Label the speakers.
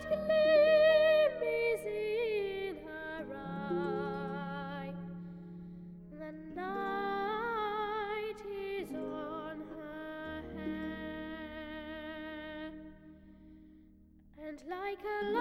Speaker 1: gleam is in her eye, the night is on her hair, and like a